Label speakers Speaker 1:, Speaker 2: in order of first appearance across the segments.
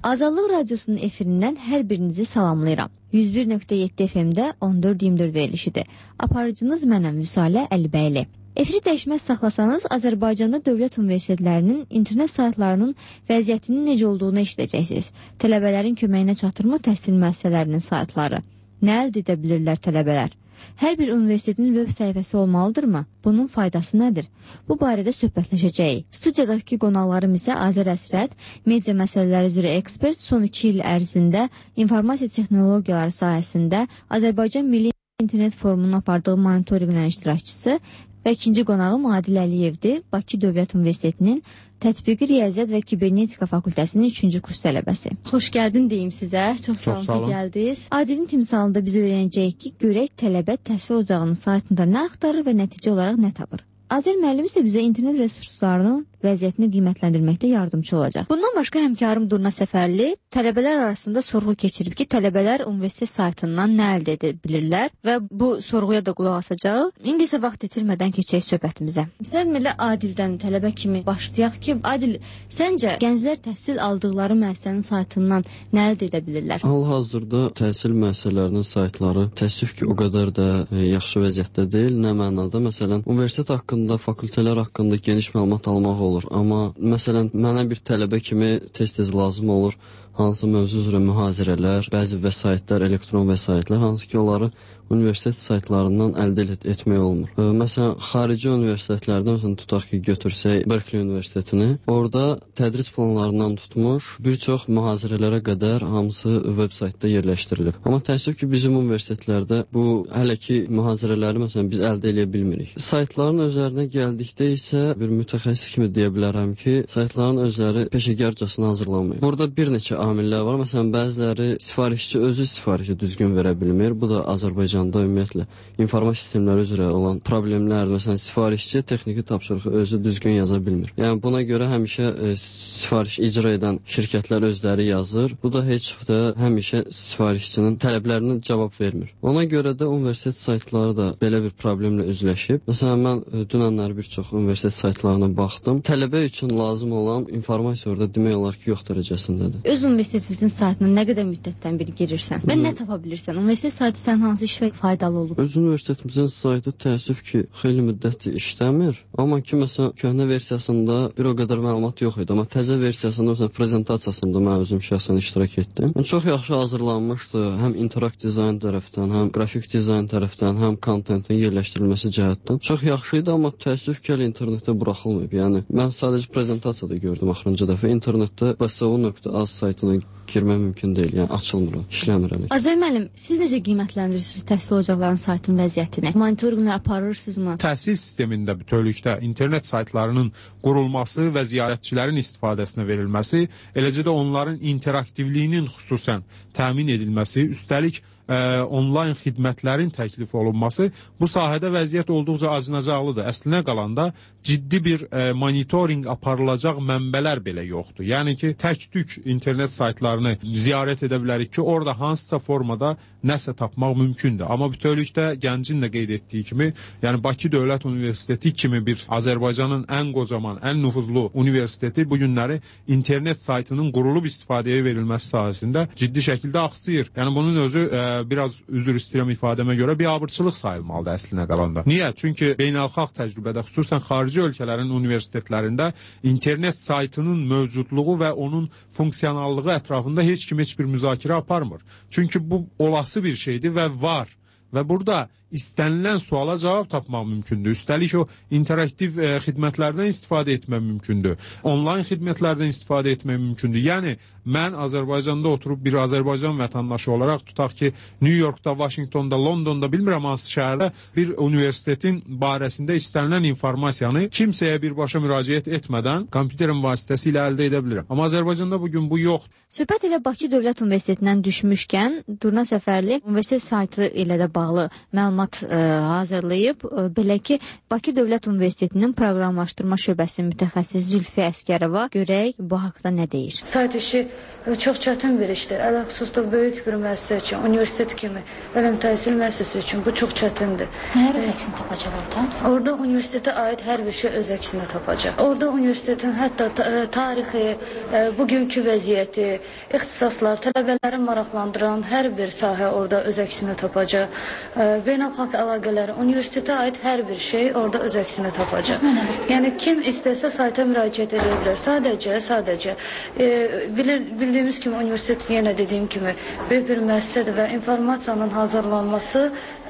Speaker 1: Azadlıq Radiosunun efirindən hər birinizi salamlayıram. 101.7 FM-də 14-24 verilişidir. Aparıcınız mənəm Vüsalə Əlibəyli. Efiri dəyişməz saxlasanız, Azərbaycanda dövlət universitetlərinin internet saytlarının vəziyyətinin necə olduğunu eşidəcəksiniz. Tələbələrin köməyinə çatırmı təhsil müəssisələrinin saytları? Nə əldə edə bilirlər tələbələr? Hər bir universitetin web səhifəsi olmalıdırmı? Bunun faydası nədir? Bu barədə söhbətləşəcəyik. Studiyadakı qonaqlarım isə Azər Əsrət, media məsələləri üzrə ekspert, son 2 il ərzində informasiya texnologiyaları sahəsində Azərbaycan Milli İnternet Forumunun apardığı monitorinqlərin iştirakçısı və ikinci qonağım Adil Əliyevdir, Bakı Dövlət Universitetinin Tətbiqi Riyaziyyat və Kibernetika Fakültəsinin 3-cü kurs tələbəsi. Xoş gəldin deyim sizə. Çox sağ olun ki, gəldiniz. Adilin timsalında biz öyrənəcəyik ki, görək tələbə təhsil ocağının saytında nə axtarır və nəticə olaraq nə tapır. Azər müəllim isə bizə internet resurslarının vəziyyətini qiymətləndirməkdə yardımcı olacaq. Bundan başqa həmkarım Durna Səfərli tələbələr arasında sorğu keçirib ki, tələbələr universitet saytından nə əldə edə bilirlər və bu sorğuya da qulaq asacağıq. İndi isə vaxt itirmədən keçək söhbətimizə. Sən belə Adildən tələbə kimi başlayaq ki, Adil, səncə gənclər təhsil aldıqları müəssisənin saytından nə əldə edə bilirlər?
Speaker 2: Hal-hazırda təhsil müəssisələrinin saytları təəssüf ki, o qədər də yaxşı vəziyyətdə deyil. Nə mənada? Məsələn, universitet haqqında, fakültələr haqqında geniş məlumat almaq olur. Amma məsələn, mənə bir tələbə kimi tez-tez lazım olur hansı mövzu üzrə mühazirələr, bəzi vəsaitlər, elektron vəsaitlər, hansı ki, onları universitet saytlarından əldə etmək olmur. Məsələn, xarici universitetlərdən tutaq ki, götürsək Berkeley Universitetini, orada tədris planlarından tutmuş bir çox mühazirələrə qədər hamısı veb saytda yerləşdirilib. Amma təəssüf ki, bizim universitetlərdə bu hələ ki mühazirələri məsələn biz əldə edə bilmirik. Saytların özlərinə gəldikdə isə bir mütəxəssis kimi deyə bilərəm ki, saytların özləri peşəkarcasına hazırlanmayıb. Burada bir neçə amillər var. Məsələn, bəziləri sifarişçi özü sifarişi düzgün verə bilmir. Bu da Azərbaycanda ümumiyyətlə informasiya sistemləri üzrə olan problemlər, məsələn, sifarişçi texniki tapşırığı özü düzgün yaza bilmir. Yəni buna görə həmişə sifariş icra edən şirkətlər özləri yazır. Bu da heç də həmişə sifarişçinin tələblərinə cavab vermir. Ona görə də universitet saytları da belə bir problemlə üzləşib. Məsələn, mən dünənlər bir çox universitet saytlarına baxdım. Tələbə üçün lazım olan informasiya orada demək olar ki, yox dərəcəsindədir.
Speaker 1: Öz universitetimizin saytına nə qədər müddətdən bir girirsən və nə tapa bilirsən? Universitet saytı sənin hansı işə faydalı olub?
Speaker 2: Öz universitetimizin saytı təəssüf ki, xeyli müddətdir işləmir. Amma ki, məsələn, köhnə versiyasında bir o qədər məlumat yox idi. Amma təzə versiyasında, məsələn, prezentasiyasında mən özüm şəxsən iştirak etdim. Yəni, çox yaxşı hazırlanmışdı. Həm interak dizayn tərəfdən, həm qrafik dizayn tərəfdən, həm kontentin yerləşdirilməsi cəhətdən. Çox yaxşı idi, amma təəssüf ki, internetdə buraxılmayıb. Yəni, mən sadəcə prezentasiyada gördüm axırıncı dəfə. İnternetdə bsu.az saytına girmək mümkün deyil. Yəni, açılmır, işləmir hələ.
Speaker 1: Azər müəllim, siz necə qiymətləndirirsiniz təhsil ocaqlarının saytının vəziyyətini? Monitorinqlər aparırsınızmı?
Speaker 3: Təhsil sistemində bütövlükdə internet saytlarının qurulması və ziyarətçilərin istifadəsinə verilməsi, eləcə də onların interaktivliyinin xüsusən təmin edilməsi, üstəlik onlayn xidmətlərin təklif olunması bu sahədə vəziyyət olduqca acınacaqlıdır. Əslinə qalanda ciddi bir monitorinq aparılacaq mənbələr belə yoxdur. Yəni ki, tək-tük internet saytlarını ziyarət edə bilərik ki, orada hansısa formada nəsə tapmaq mümkündür. Amma bütövlükdə gəncin də qeyd etdiyi kimi, yəni Bakı Dövlət Universiteti kimi bir Azərbaycanın ən qocaman, ən nüfuzlu universiteti bu günləri internet saytının qurulub istifadəyə verilməsi sahəsində ciddi şəkildə axsayır. Yəni bunun özü biraz üzr istəyirəm ifadəmə görə biabırçılıq sayılmalıdır əslinə qalanda. Niyə? Çünki beynəlxalq təcrübədə, xüsusən xarici ölkələrin universitetlərində internet saytının mövcudluğu və onun funksionallığı ətrafında heç kim heç bir müzakirə aparmır. Çünki bu olası bir şeydir və var. Və burada istənilən suala cavab tapmaq mümkündür. Üstəlik o interaktiv xidmətlərdən istifadə etmək mümkündür. Onlayn xidmətlərdən istifadə etmək mümkündür. Yəni, mən Azərbaycanda oturub bir Azərbaycan vətəndaşı olaraq tutaq ki, New Yorkda, Washingtonda, Londonda, bilmirəm hansı şəhərdə bir universitetin barəsində istənilən informasiyanı kimsəyə birbaşa müraciət etmədən kompüterin vasitəsilə əldə edə bilirəm. Amma Azərbaycanda bugün bu yoxdur.
Speaker 1: Söhbət elə Bakı Dövlət Universitetindən düşmüşkən, Durna Səfərli universitet saytı ilə də bağlı məlumat hazırlayıb. Belə ki, Bakı Dövlət Universitetinin proqramlaşdırma şöbəsinin mütəxəssis Zülfü Əskərova görək bu haqda nə deyir.
Speaker 4: Sayt işi çox çətin bir işdir. Ələlxüsusda böyük bir müəssisə üçün, universitet kimi elm təhsil müəssisəsi üçün bu çox çətindir.
Speaker 5: Hər öz əksini tapacaq orada?
Speaker 4: Orada universitetə aid hər bir şey öz əksini tapacaq. Orada universitetin hətta tarixi, bugünkü vəziyyəti, ixtisaslar, tələbələrin maraqlandıran hər bir sahə orada öz əksini tapacaq. Beynəlxalq əlaqələri, universitetə aid hər bir şey orada öz əksini tapacaq. Yəni kim istəsə sayta müraciət edə bilər. Sadəcə bildiyimiz kimi universitet, yenə dediyim kimi, böyük bir müəssisədir və informasiyanın hazırlanması,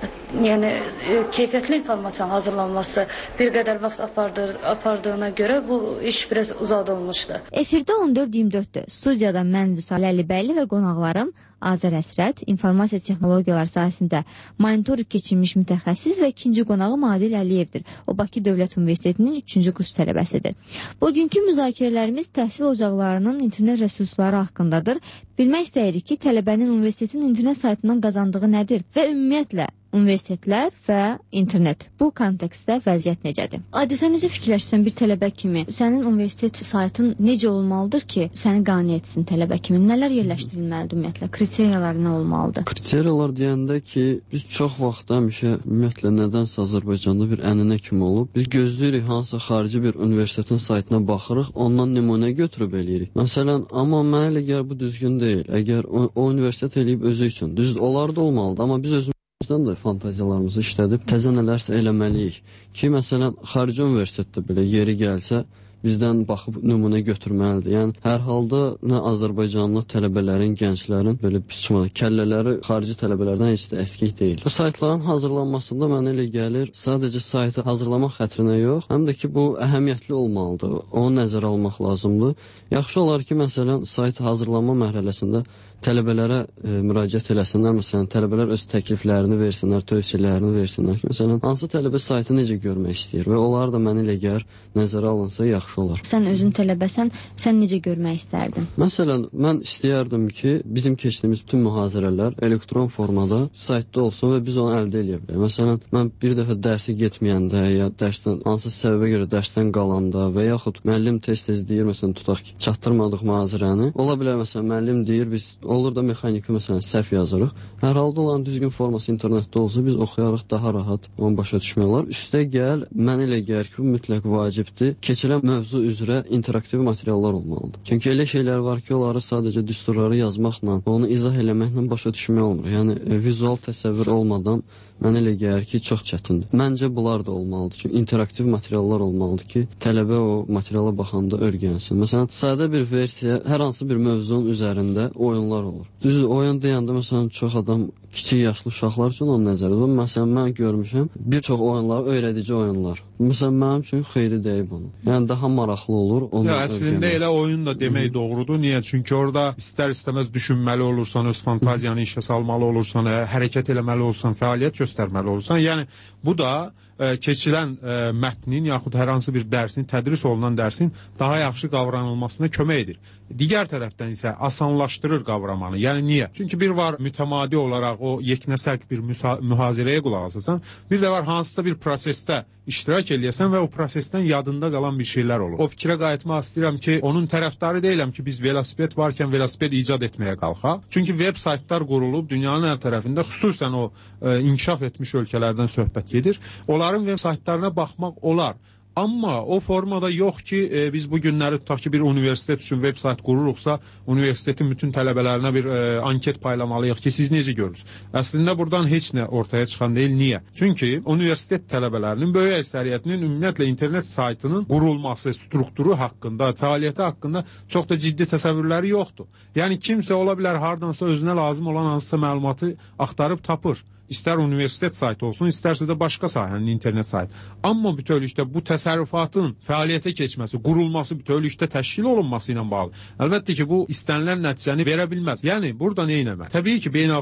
Speaker 4: yəni keyfiyyətli informasiyanın hazırlanması bir qədər vaxt apardığına görə bu iş biraz uzadılmışdı.
Speaker 1: Efirdə 14-24-dür. Studiyada mən Vüsalə Əlibəyli və qonaqlarım Azər Əsrət, informasiya texnologiyaları sahəsində monitorinq keçirmiş mütəxəssis və ikinci qonağım Adil Əliyevdir. O Bakı Dövlət Universitetinin 3-cü kurs tələbəsidir. Bugünkü müzakirələrimiz təhsil ocaqlarının internet resursları haqqındadır. Bilmək istəyirik ki, tələbənin universitetin internet saytından qazandığı nədir və ümumiyyətlə universitetlər və internet. Bu kontekstdə vəziyyət necədir? Adi, sən necə fikirləşsən bir tələbə kimi? Sənin universitet saytın necə olmalıdır ki, səni qane etsin tələbə kimi? Nələr yerləşdirilməlidir ümumiyyətlə? Kriteriyalar nə olmalıdır?
Speaker 2: Kriteriyalar deyəndə ki, biz çox vaxt həmişə ümumiyyətlə nədənsə Azərbaycanda bir ənənə kimi olub. Biz gözləyirik hansısa xarici bir universitetin saytına baxırıq, ondan nümunə götürüb eləyirik. Məsələn, amma mənə elə gəlir bu düzgün deyil. Əgər o universitet eləyib özü üçün, düzdür, onlar da olmalıdır, amma biz özümüzdən də fantaziyalarımızı işlədib təzə nələrsə eləməliyik ki, məsələn, xarici universitetdə belə yeri gəlsə, bizdən baxıb nümunə götürməlidir. Yəni, hər halda nə Azərbaycanlı tələbələrin, gənclərin belə kəllələri xarici tələbələrdən heç də əskik deyil. Bu saytların hazırlanmasında mənə elə gəlir, sadəcə saytı hazırlamaq xətrinə yox, həm də ki, bu əhəmiyyətli olmalıdır. Onu nəzərə almaq lazımdır. Yaxşı olar ki, məsələn, sayt hazırlanma mərhələsində tələbələrə müraciət eləsinlər, məsələn, tələbələr öz təkliflərini versinlər, tövsiyələrini versinlər ki, məsələn, hansı tələbə saytı necə görmək istəyir və onlar da mənə elə gəlir, nəzərə alınsa yaxşı olar.
Speaker 1: Sən özün tələbəsən, sən necə görmək istərdin?
Speaker 2: Məsələn, mən istəyərdim ki, bizim keçdiyimiz bütün mühazirələr elektron formada saytda olsun və biz onu əldə edə bilək. Məsələn, mən bir dəfə dərsə getməyəndə ya dərsdən, hansı səbəbə görə dərsdən qalanda və yaxud müəllim tez-tez deyir, məsələn, tutaq ki, çatdırmadıq mühazirəni, ola bilər, məsələn, müəllim deyir, biz olur da mexaniki məsələn səhv yazırıq. Hər halda olan düzgün forması internetdə olsa biz oxuyarıq daha rahat onu başa düşmək olar. Üstə gəl, mən elə gəlir ki, bu mütləq vacibdir. Keçirilən mövzu üzrə interaktiv materiallar olmalıdır. Çünki elə şeylər var ki, onları sadəcə düsturları yazmaqla, onu izah eləməklə başa düşmək olmur. Yəni vizual təsəvvür olmadan mənə elə gəlir ki, çox çətindir. Məncə bunlar da olmalıdır. Çünki interaktiv materiallar olmalıdır ki, tələbə o materiala baxanda öyrənsin. Məsələn, sadə bir versiya, hər hansı bir mövzunun üzərində oyunlar olur. Düzdür, oyun deyəndə məsələn çox adam kiçik yaşlı uşaqlar üçün onu nəzərdə tutur. Məsələn, mən görmüşəm bir çox oyunlar, öyrədici oyunlar. Məsələn, mənim üçün xeyri deyib onu. Yəni daha maraqlı olur.
Speaker 3: Əslində elə oyun da demək doğrudur. Niyə? Çünki orada istər-istəməz düşünməli olursan, öz fantaziyanı işə salmalı olursan, hərəkət eləməli olursan, fəaliyyət göstərməli olursan. Yəni bu da keçilən mətnin yaxud hər hansı bir dərsin, tədris olunan dərsin daha yaxşı qavranılmasına kömək edir. Digər tərəfdən isə asanlaşdırır qavramanı. Yəni niyə? Çünki bir var mütəmadi olaraq o yeknəsək bir mühazirəyə qulaq asasan, bir də var hansısa bir prosesdə iştirak eləyəsən və o prosesdən yadında qalan bir şeylər olur. O fikrə qayıtmaq istəyirəm ki, onun tərəfdarı deyiləm ki, biz velosiped varkən velosiped icad etməyə qalxaq. Çünki veb saytlar qurulub dünyanın hər tərəfində, xüsusən o inkişaf etmiş ölkələrdən söhbət gedir. Onların veb saytlarına baxmaq olar. Amma o formada yox ki, biz bu günləri tutaq ki, bir universitet üçün veb sayt qururuqsa, universitetin bütün tələbələrinə bir anket paylamalıyıq ki, siz necə görürsünüz? Əslində buradan heç nə ortaya çıxan deyil. Niyə? Çünki universitet tələbələrinin böyük əksəriyyətinin ümumiyyətlə internet saytının qurulması, strukturu haqqında, fəaliyyəti haqqında çox da ciddi təsəvvürləri yoxdur. Yəni kimsə ola bilər hardansa özünə lazım olan hansısa məlumatı axtarıb tapır. İstər universitet saytı olsun, istərsə də başqa sahənin internet saytı. Amma bütövlükdə bu təsərrüfatın fəaliyyətə keçməsi, qurulması, bütövlükdə təşkil olunması ilə bağlı. Əlbəttə ki, bu istənilən nəticəni verə bilməz. Yəni, burada nə etmək? Təbii ki, beynəlxalq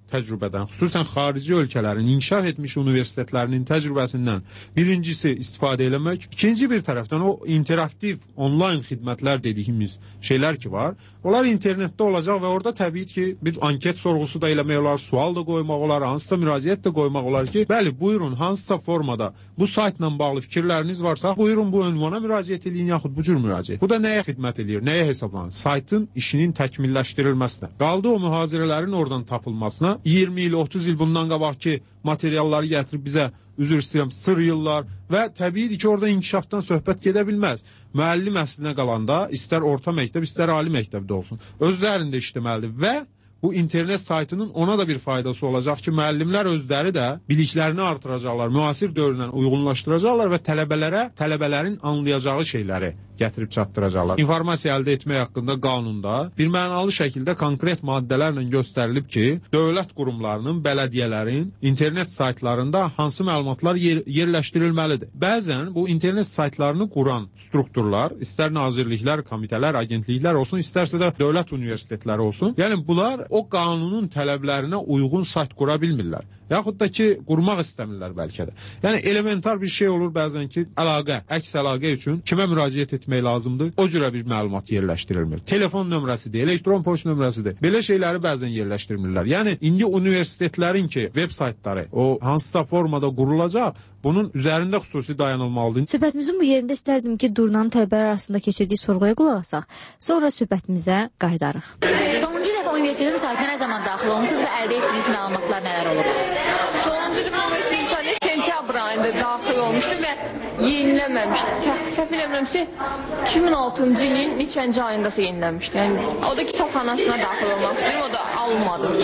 Speaker 3: təcrübədən, xüsusən xarici ölkələrin inkişaf etmiş universitetlərinin təcrübəsindən birincisi istifadə eləmək, ikinci bir tərəfdən o interaktiv onlayn xidmətlər dediyimiz şeylər ki var, onlar internetdə olacaq və orada təbii ki bir anket sorğusu da eləmək olar, sual da qoymaq olar, hansısa müraciət də qoymaq olar ki, bəli, buyurun, hansısa formada bu saytla bağlı fikirləriniz varsa, buyurun bu ünvana müraciət edin, yaxud bu cür müraciət. Bu da nəyə xidmət edir, nəyə hesablanır? Saytın işinin təkmilləşdirilməsinə. Qaldı o mühazirələrin oradan tapılmasına, 20 il, 30 il bundan qabaqki materialları gətirib bizə, üzr istəyirəm, sırıyırlar və təbiidir ki, orada inkişafdan söhbət gedə bilməz. Müəllim əslinə qalanda, istər orta məktəb, istər ali məktəbdə olsun, öz üzərində işləməlidir və bu internet saytının ona da bir faydası olacaq ki, müəllimlər özləri də biliklərini artıracaqlar, müasir dövrlə uyğunlaşdıracaqlar və tələbələrin anlayacağı şeyləri gətirib çatdıracaqlar. İnformasiya əldə etmək haqqında qanunda bir mənalı şəkildə konkret maddələrlə göstərilib ki, dövlət qurumlarının, bələdiyyələrin internet saytlarında hansı məlumatlar yerləşdirilməlidir. Bəzən bu internet saytlarını quran strukturlar, istər nazirliklər, komitələr, agentliklər olsun, istərsə də dövlət universitetləri olsun, yəni bunlar o qanunun tələblərinə uyğun sayt qura bilmirlər. Yaxud da ki, qurmaq istəmirlər bəlkə də. Yəni, elementar bir şey olur bəzən ki, əks əlaqə üçün kimə müraciət etmək lazımdır? O cürə bir məlumat yerləşdirilmir. Telefon nömrəsidir, elektron poçt nömrəsidir. Belə şeyləri bəzən yerləşdirmirlər. Yəni, indi universitetlərin ki, veb saytları o hansısa formada qurulacaq, bunun üzərində xüsusi dayanılmalıdır.
Speaker 1: Söhbətimizin bu yerində istərdim ki, Durnanın tələbələr arasında keçirdiyi sorğuya qulaq asaq, sonra söhbətimizə qayıdarıq.
Speaker 6: Sonuncu dəfə universitetin saytına nə zaman daxil olmuşsunuz və əldə etdiyiniz məlumatlar nələr olub?
Speaker 7: Sonuncu dəfə universitetin saytına sentyabr ayında daxil olmuşdu və yeniləməmişdi. Səhv eləmirəmsə 2006-cı ilin neçənci ayındasa yeniləmişdi. Yəni, o da kitabxanasına daxil olmaq istəyirəm, o da alınmadı.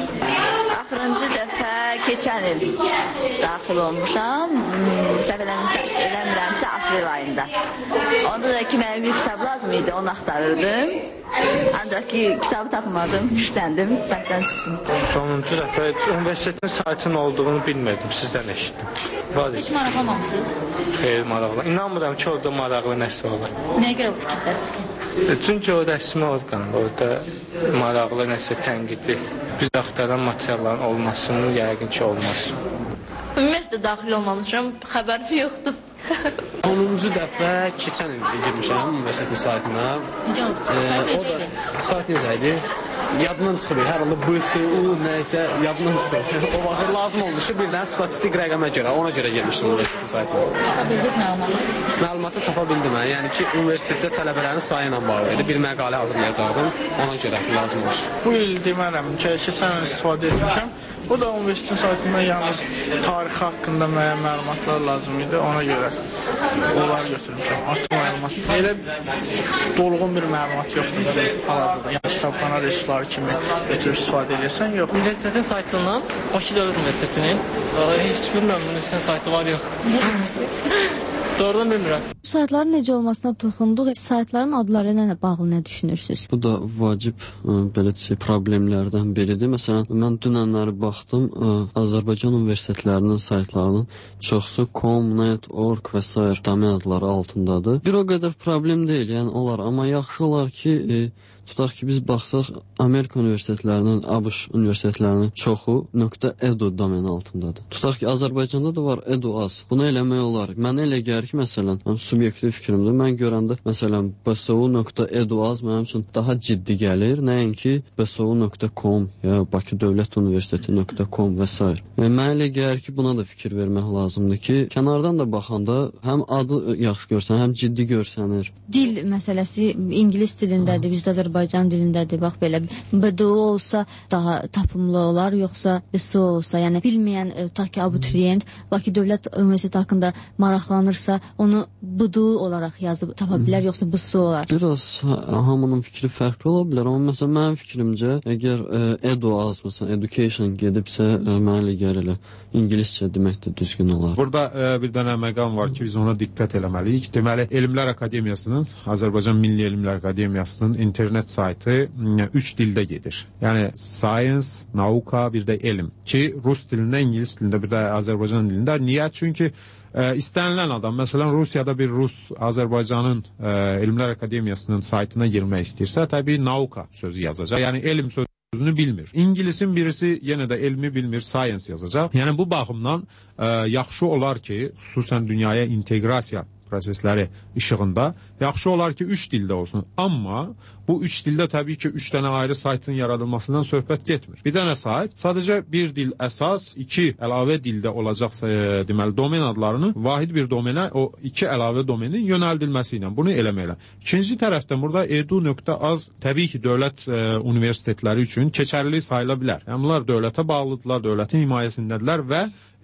Speaker 8: Axırıncı dəfə keçən il daxil olmuşam. Səhv eləmirəmsə aprel ayında. Onda da ki, mənə bir kitab lazım idi, onu axtarırdım. Ancaq ki, kitabı tapmadım, hirsəndim, saytdan çıxdım.
Speaker 9: Sonuncu dəfə universitetin saytının olduğunu bilmirdim, sizdən eşitdim.
Speaker 6: Heç maraqlanmamışsınız?
Speaker 9: Xeyr, maraqlı. İnanmıram ki, orada maraqlı nəsə olur.
Speaker 6: Nəyə görə bu fikirdəsiz ki?
Speaker 9: Çünki o rəsmi orqan, orada maraqlı nəsə tənqidi, biz axtaran materialların olmasının yəqin ki, olmaz.
Speaker 7: Ümumiyyətlə daxil olmamışam, xəbərim yoxdur.
Speaker 10: Sonuncu dəfə keçən il girmişəm universitetin saytına. O da sayt necə idi? Yadından çıxır, hər halda BSU nəysə yadından çıxır. O vaxt lazım olmuşdu bir dənə statistik rəqəmə görə, ona görə girmişdim universitetin saytına.
Speaker 6: Tapa bildiniz məlumatı?
Speaker 10: Məlumatı tapa bildim mən. Yəni ki, universitetdə tələbələrin sayı ilə bağlı idi. Bir məqalə hazırlayacaqdım, ona görə lazım olmuş.
Speaker 11: Bu il demərəm ki, keçən il istifadə etmişəm. Bu da universitetin saytında yalnız tarixi haqqında müəyyən məlumatlar lazım idi, ona görə onları götürmüşəm. Artıq məlumat. Elə dolğun bir məlumat yoxdur hal-hazırda. Yəni kitabxana resursları kimi götürüb istifadə edirsən, yox.
Speaker 12: Universitetin saytından, Bakı Dövlət Universitetinin heç bilmirəm, universitetin saytı var, yox. Doğrudan bilmirəm.
Speaker 1: Saytların necə olmasına toxunduq. Saytların adları ilə bağlı nə düşünürsünüz?
Speaker 2: Bu da vacib belə deyək problemlərdən biridir. Məsələn, mən dünənləri baxdım, Azərbaycan universitetlərinin saytlarının çoxsu com, net, org və s. domen adları altındadır. Bir o qədər problem deyil, yəni olar, amma yaxşı olar ki, tutaq ki, biz baxsaq, Amerika universitetlərinin, ABŞ universitetlərinin çoxu .edu domeni altındadır. Tutaq ki, Azərbaycanda da var edu.az. Bunu eləmək olar. Mənə elə gəlir ki, məsələn, subyektiv fikrimdir. Mən görəndə, məsələn, bsu.edu.az mənim üçün daha ciddi gəlir. Nəinki bsu.com ya Bakı Dövlət Universiteti.com və s. Mənə elə gəlir ki, buna da fikir vermək lazımdır ki, kənardan da baxanda həm adı yaxşı görsən, həm ciddi görsənir.
Speaker 1: Dil məsələsi ingilis dilindədir, bizdə Azərbaycan dilindədir. Bax belə BDU olsa daha tapımlı olar, yoxsa BSU olsa, yəni bilməyən tutaq ki, abituriyent Bakı Dövlət Universiteti haqqında maraqlanırsa, onu BDU olaraq yazıb tapa bilər, yoxsa BSU olaraq.
Speaker 2: Biraz hamının fikri fərqli ola bilər, amma məsələn mənim fikrimcə, əgər edu.az, məsələn, education gedibsə, mənə elə gəlir elə ingiliscə demək də düzgün olar.
Speaker 3: Burada bir dənə məqam var ki, biz ona diqqət eləməliyik. Deməli, Elmlər Akademiyasının, Azərbaycan Milli Elmlər Akademiyasının internet saytı 3 dildə gedir. Yəni science, nauka, bir də elm ki, rus dilində, ingilis dilində, bir də Azərbaycan dilində. Niyə? Çünki istənilən adam, məsələn, Rusiyada bir rus Azərbaycanın Elmlər Akademiyasının saytına girmək istəyirsə, təbii nauka sözü yazacaq. Yəni elm sözü sözünü bilmir. İngilisin birisi yenə də elmi bilmir, science yazacaq. Yəni bu baxımdan yaxşı olar ki, xüsusən dünyaya inteqrasiya prosesləri işığında yaxşı olar ki 3 dildə olsun. Amma bu 3 dildə təbii ki 3 dənə ayrı saytın yaradılmasından söhbət getmir. Bir dənə sayt sadəcə bir dil əsas, 2 əlavə dildə olacaqsa deməli domen adlarını vahid bir domenə o 2 əlavə domenin yönəldilməsi ilə bunu eləməklə. İkinci tərəfdən burada edu.az təbii ki dövlət universitetləri üçün keçərli sayıla bilər. Yəni bunlar dövlətə bağlıdırlar, dövlətin himayəsindədirlər və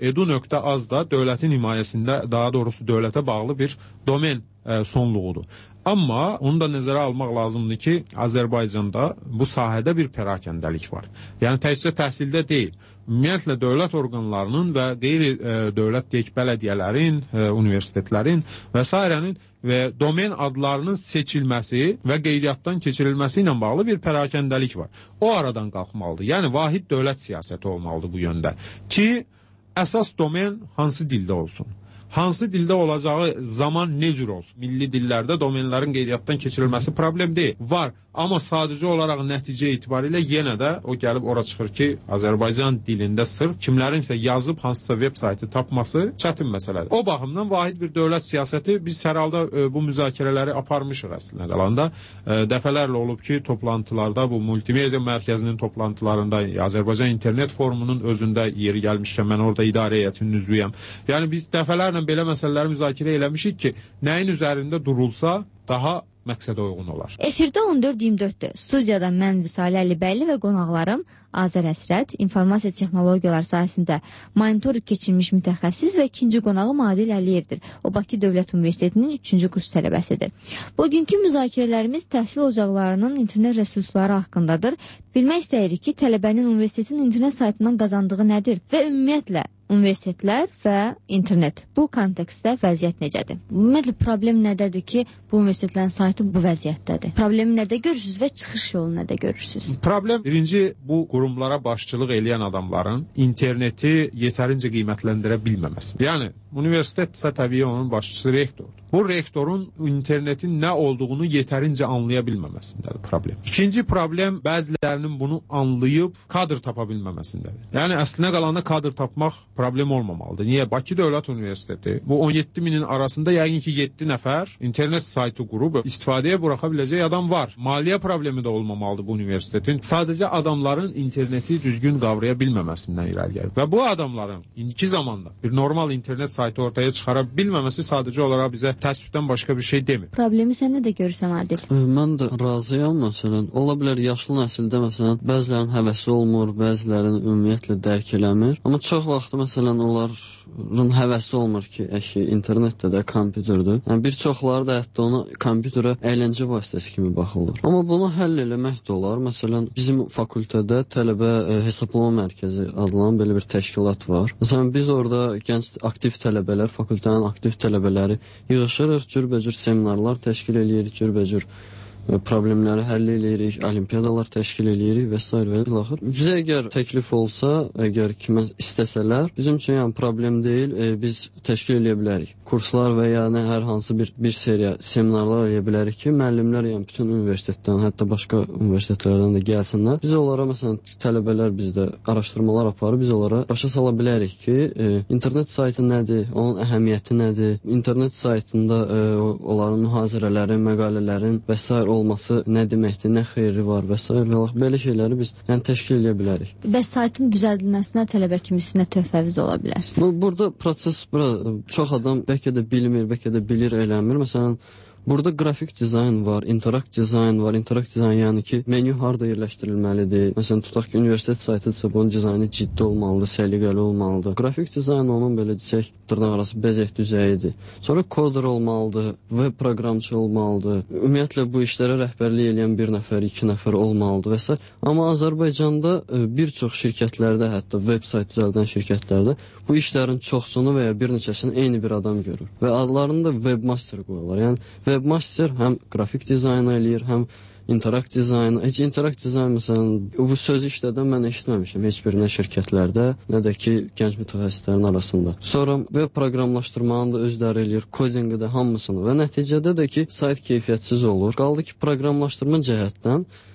Speaker 3: edu.az da dövlətin himayəsində, daha doğrusu dövlətə bağlı bir domen sonluğudur. Amma onu da nəzərə almaq lazımdır ki, Azərbaycanda bu sahədə bir pərakəndəlik var. Yəni təkcə təhsildə deyil. Ümumiyyətlə dövlət orqanlarının və qeyri-dövlət deyək bələdiyyələrin, universitetlərin və s. və domen adlarının seçilməsi və qeydiyyatdan keçirilməsi ilə bağlı bir pərakəndəlik var. O aradan qalxmalıdır. Yəni vahid dövlət siyasəti olmalıdır bu yöndə ki, əsas domen hansı dildə olsun? Hansı dildə olacağı zaman ne cür olsun? Milli dillərdə domenlərin qeydiyyatdan keçirilməsi problem deyil. Var. Amma sadəcə olaraq nəticə itibarilə yenə də o gəlib ora çıxır ki, Azərbaycan dilində sırf kimlərinsə yazıb hansısa web saytı tapması çətin məsələdir. O baxımdan vahid bir dövlət siyasəti biz hər halda bu müzakirələri aparmışıq əslində qalanda. Dəfələrlə olub ki, toplantılarda bu multimedia mərkəzinin toplantılarında Azərbaycan internet forumunun özündə yeri gəlmişkən mən orada idarə heyətinin üzvüyəm. Yəni biz dəfələrlə belə məsələləri müzakirə eləmişik ki, nəyin üzərində durulsa daha məqsədə uyğun olar.
Speaker 1: Efirdə 14-24-dür. Studiyada mən Vüsalə Əlibəyli və qonaqlarım Azər Əsrət, informasiya texnologiyaları sahəsində monitorinq keçirmiş mütəxəssis və ikinci qonağım Adil Əliyevdir. O Bakı Dövlət Universitetinin 3-cü kurs tələbəsidir. Bugünkü müzakirələrimiz təhsil ocaqlarının internet resursları haqqındadır. Bilmək istəyirik ki, tələbənin universitetin internet saytından qazandığı nədir və ümumiyyətlə universitetlər və internet. Bu kontekstdə vəziyyət necədir? Ümumiyyətlə problem nədədir ki, bu universitetlərin saytı bu vəziyyətdədir? Problemi nədə görürsünüz və çıxış yolu nədə görürsünüz?
Speaker 3: Problem birinci bu qurumlara başçılıq eləyən adamların interneti yetərincə qiymətləndirə bilməməsi. Yəni universitetsə təbii onun başçısı rektordur. Bu rektorun internetin nə olduğunu yetərincə anlaya bilməməsindədir problem. İkinci problem bəzilərinin bunu anlayıb kadr tapa bilməməsindədir. Yəni əslinə qalanda kadr tapmaq problem olmamalıdır. Niyə? Bakı Dövlət Universiteti bu 17 minin arasında yəqin ki 7 nəfər internet saytı qurub istifadəyə buraxa biləcək adam var. Maliyyə problemi də olmamalıdır bu universitetin. Sadəcə adamların interneti düzgün qavraya bilməməsindən irəli gəlir. Və bu adamların indiki zamanda bir normal internet saytı ortaya çıxara bilməməsi sadəcə olaraq bizə təəssüfdən başqa bir şey demir.
Speaker 1: Problemi sən nə də görürsən Adil?
Speaker 2: Mən də razıyam məsələn. Ola bilər yaşlı nəsildə məsələn bəzilərinin həvəsi olmur, bəzilərinin ümumiyyətlə dərk eləmir. Amma çox vaxt məsələn onların həvəsi olmur ki, internetdə də kompüterdir. Yəni bir çoxları da hətta ona kompüterə əyləncə vasitəsi kimi baxırlar. Amma bunu həll eləmək də olar. Məsələn bizim fakültədə tələbə hesablama mərkəzi adlanan belə bir təşkilat var. Məsələn biz orada gənc aktiv tələbələr, fakültənin aktiv tələbələri yığışırıq, cürbəcür seminarlar təşkil eləyirik, cürbəcür problemləri həll eləyirik, olimpiyadalar təşkil eləyirik və s. və ilaxır. Bizə əgər təklif olsa, əgər kimə istəsələr, bizim üçün yəni problem deyil, biz təşkil eləyə bilərik. Kurslar və ya nə hər hansı bir seriya seminarlar eləyə bilərik ki, müəllimlər yəni bütün universitetdən, hətta başqa universitetlərdən də gəlsinlər. Biz onlara məsələn tələbələr bizdə araşdırmalar aparır, biz onlara başa sala bilərik ki, internet saytı nədir, onun əhəmiyyəti nədir, internet saytında onların mühazirələrin, məqalələrin və s. olması nə deməkdir, nə xeyri var və s. Belə şeyləri biz yəni təşkil edə bilərik.
Speaker 1: Bəs saytın düzəldilməsinə tələbə kimisinə töhfəviz ola bilər?
Speaker 2: Burada proses çox adam bəlkə də bilmir, bəlkə də bilir, eləmir. Məsələn, burada qrafik dizayn var, interakt dizayn var. Interakt dizayn yəni ki, menyu harda yerləşdirilməlidir. Məsələn, tutaq ki, universitet saytıdırsa bunun dizaynı ciddi olmalıdır, səliqəli olmalıdır. Qrafik dizayn onun belə desək, dırnaqarası bəzək düzəyidir. Sonra koder olmalıdır, web proqramçı olmalıdır. Ümumiyyətlə bu işlərə rəhbərlik edən bir nəfər, 2 nəfər olmalıdır və s. Amma Azərbaycanda bir çox şirkətlərdə, hətta web sayt düzəldən şirkətlərdə bu işlərin çoxsunu və ya bir neçəsini eyni bir adam görür. Və adlarını da webmaster qoyurlar. Yəni webmaster həm qrafik dizayn eləyir, həm interakt dizayn. Heç interakt dizayn məsələn bu sözü işlədən mən eşitməmişəm heç bir nə şirkətlərdə, nə də ki gənc mütəxəssislərin arasında. Sonra web proqramlaşdırmanı da özləri eləyir, kodinqi də hamısını və nəticədə də ki sayt keyfiyyətsiz olur. Qaldı ki proqramlaşdırma cəhətdən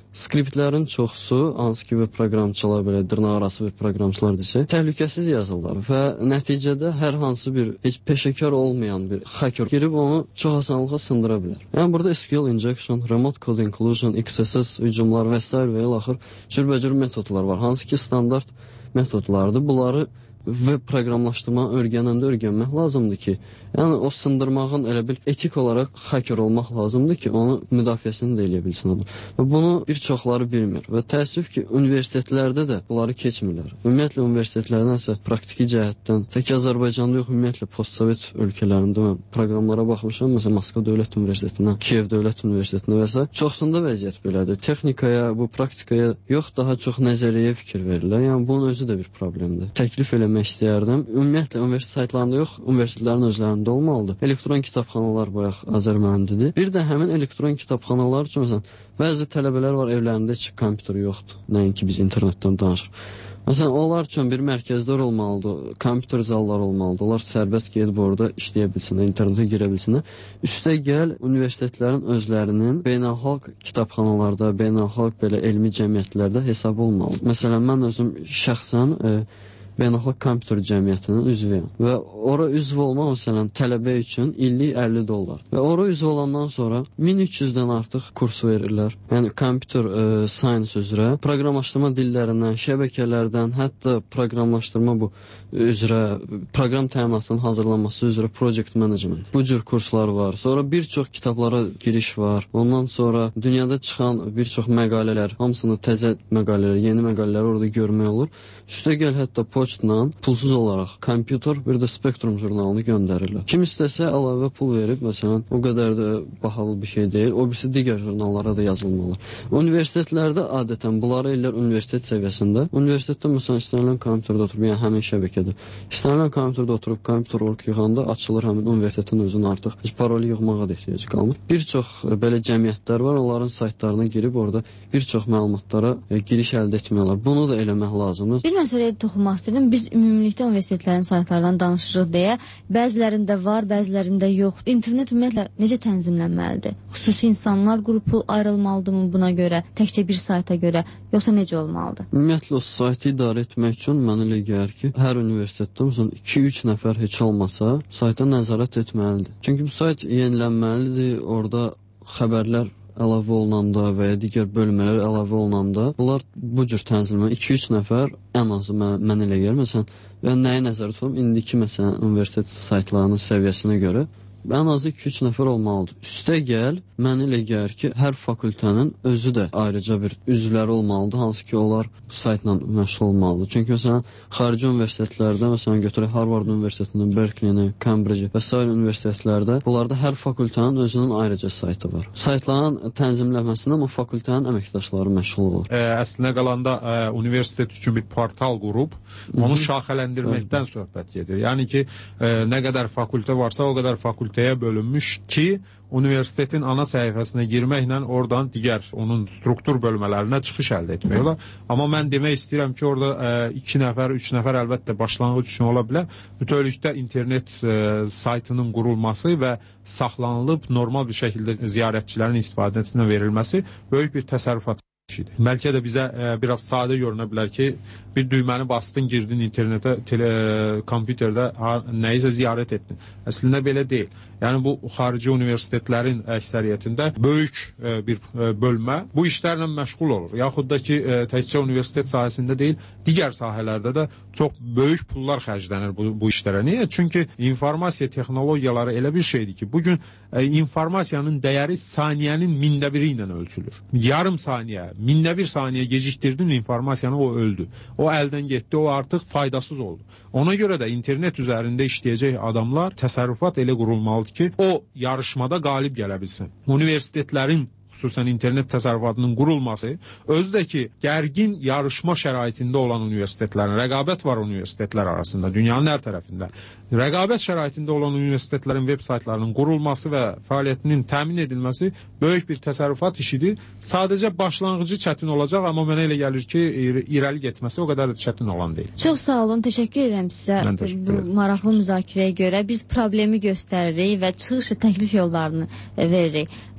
Speaker 2: skriptlərin çoxusu, hansı ki, bir proqramçılar, belə dırnaqarası bir proqramçılar desə, təhlükəsiz yazırlar və nəticədə hər hansı bir heç peşəkar olmayan bir hacker girib onu çox asanlıqla sındıra bilər. Yəni burada SQL injection, remote code inclusion, XSS hücumlar və s. və ilaxır cürbəcür metodlar var. Hansı ki, standart metodlardır. Bunları web proqramlaşdırma öyrənmək lazımdır ki, yəni o sındırmağın elə bil etik olaraq hacker olmaq lazımdır ki, onu müdafiəsini də eləyə bilsin onu. Və bunu bir çoxları bilmir və təəssüf ki, universitetlərdə də bunları keçmirlər. Ümumiyyətlə universitetlərdən praktiki cəhətdən, tək Azərbaycanda yox, ümumiyyətlə postsovet ölkələrində mən proqramlara baxmışam, məsələn Moskva Dövlət Universitetinə, Kiyev Dövlət Universitetinə və s. Çoxsunda vəziyyət belədir. Texnikaya, bu praktikaya yox, daha çox nəzəriyyəyə fikir verirlər. Yəni bunun özü də bir problemdir. Təklif eləmək istəyərdim. Ümumiyyətlə universitet saytlarında yox, universitetlərin özlərində olmalıdır. Elektron kitabxanalar bayaq Azər müəllim. Bir də həmin elektron kitabxanalar üçün məsələn bəzi tələbələr var, evlərində heç kompüter yoxdur. Nəinki biz internetdən danışırıq. Məsələn, onlar üçün bir mərkəzlər olmalıdır, kompüter zallar olmalıdır. Onlar sərbəst gedib orada işləyə bilsinlər, internetə girə bilsinlər. Üstə gəl, universitetlərin özlərinin beynəlxalq kitabxanalarda, beynəlxalq belə elmi cəmiyyətlərdə hesabı olmalıdır. Məsələn, mən özüm şəxsən Beynəlxalq Kompüter Cəmiyyətinin üzvüyəm və ora üzv olmaq məsələn tələbə üçün illik $50 və ora üzv olandan sonra 1300-dən artıq kurs verirlər. Yəni kompüter science üzrə, proqramlaşdırma dillərindən, şəbəkələrdən, hətta proqramlaşdırma bu üzrə, proqram təminatının hazırlanması üzrə project management. Bu cür kurslar var. Sonra bir çox kitablara giriş var. Ondan sonra dünyada çıxan bir çox məqalələr, hamısını təzə məqalələr, yeni məqalələri orada görmək olur. Üstə gəl hətta poçtla pulsuz olaraq kompüter bir də Spektrum jurnalını göndərirlər. Kim istəsə əlavə pul verib, məsələn, o qədər də bahalı bir şey deyil. O birisi digər jurnallara da yazılmalı. Universitetlərdə adətən bunları ellər universitet səviyyəsində. Universitetdə məsələn istənilən kompüterdə oturub, yəni həmin şəbəkədə. İstənilən kompüterdə oturub kompüter.org yığanda açılır həmin universitetin özünə artıq heç parolu yığmağa da ehtiyac qalmır. Bir çox belə cəmiyyətlər var, onların saytlarına girib orada bir çox məlumatlara giriş əldə etmiyorlar. Bunu da eləmək lazımdır.
Speaker 1: Bir məsələyə toxunmaq istəyirəm. Biz ümumilikdə universitetlərin saytlarından danışırıq deyə, bəzilərində var, bəzilərində yox. İnternet ümumiyyətlə necə tənzimlənməlidir? Xüsusi insanlar qrupu ayrılmalıdırmı buna görə, təkcə bir sayta görə, yoxsa necə olmalıdır?
Speaker 2: Ümumiyyətlə o saytı idarə etmək üçün mənə elə gəlir ki, hər universitetdə 2-3 nəfər heç olmasa sayta nəzarət etməlidir. Çünki bu sayt yenilənməlidir, orada xəbərlər əlavə olunanda və ya digər bölmələr əlavə olunanda bunlar bu cür tənzimlənir. 2-3 nəfər ən azı mən elə gəlir. Məsələn, mən nəyə nəzərdə tuturam? İndiki məsələn universitet saytlarının səviyyəsinə görə ən azı 2-3 nəfər olmalıdır. Üstə gəl, mən elə gəlir ki, hər fakültənin özü də ayrıca bir üzvləri olmalıdır, hansı ki, onlar bu saytla məşğul olmalıdır. Çünki məsələn, xarici universitetlərdə, məsələn, götürək Harvard Universitetinin, Berkeley-ni, Cambridge və s. universitetlərdə, bunlarda hər fakültənin özünün ayrıca saytı var. Saytların tənzimlənməsindən o fakültənin əməkdaşları məşğul olur.
Speaker 3: Əslində qalanda universitet üçün bir portal qurub, onu şaxələndirməkdən söhbət gedir. Yəni ki, nə qədər fakültə varsa, o qədər fakültəyə bölünmüş ki, universitetin ana səhifəsinə girməklə oradan digər onun struktur bölmələrinə çıxış əldə etmək olar. Amma mən demək istəyirəm ki, orada 2 nəfər, 3 nəfər əlbəttə başlanğıc üçün ola bilər. Bütövlükdə internet saytının qurulması və saxlanılıb normal bir şəkildə ziyarətçilərin istifadəsinə verilməsi böyük bir təsərrüfat işidir. Bəlkə də bizə biraz sadə görünə bilər ki, bir düyməni bastın, girdin internetə, kompüterdə nəyisə ziyarət etdin. Əslində belə deyil. Yəni bu xarici universitetlərin əksəriyyətində böyük bir bölmə bu işlərlə məşğul olur. Yaxud da ki, təkcə universitet sahəsində deyil, digər sahələrdə də çox böyük pullar xərclənir bu işlərə. Niyə? Çünki informasiya texnologiyaları elə bir şeydir ki, bugün informasiyanın dəyəri saniyənin 1000-1 ilə ölçülür. Yarım saniyə, 1000-1 saniyə gecikdirdin informasiyanı, o öldü. O əldən getdi, o artıq faydasız oldu. Ona görə də internet üzərində işləyəcək adamlar təsərrüfat elə qurulmalıdır ki, o yarışmada qalib gələ bilsin. Universitetlərin xüsusən internet təsərrüfatının qurulması, özü də ki, gərgin yarışma şəraitində olan universitetlərin, rəqabət var universitetlər arasında, dünyanın hər tərəfində. Rəqabət şəraitində olan universitetlərin veb saytlarının qurulması və fəaliyyətinin təmin edilməsi böyük bir təsərrüfat işidir. Sadəcə başlanğıcı çətin olacaq, amma mənə elə gəlir ki, irəli getməsi o qədər də çətin olan deyil.
Speaker 1: Çox sağ olun, təşəkkür edirəm sizə bu maraqlı müzakirəyə görə. Biz problemi göstəririk və çıxış təklif yollarını veririk.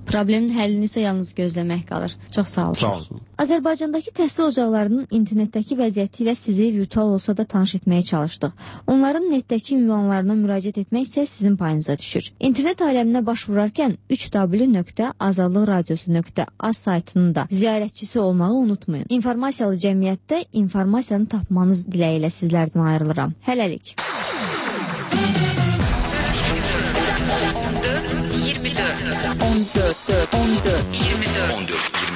Speaker 1: Problemin həllini isə yalnız gözləmək qalır. Çox sağ olun.
Speaker 3: Sağ olun.
Speaker 1: Azərbaycandakı təhsil ocaqlarının internetdəki vəziyyəti ilə sizi virtual olsa da tanış etməyə çalışdıq. Onların netdəki ünvanlarına müraciət etmək isə sizin payınıza düşür. İnternet aləminə baş vurarkən www.azadlıqradiosu.az saytının da ziyarətçisi olmağı unutmayın. İnformasiyalı cəmiyyətdə informasiyanı tapmanız diləyi ilə sizlərdən ayrılıram. Hələlik.
Speaker 13: 14 24 14 24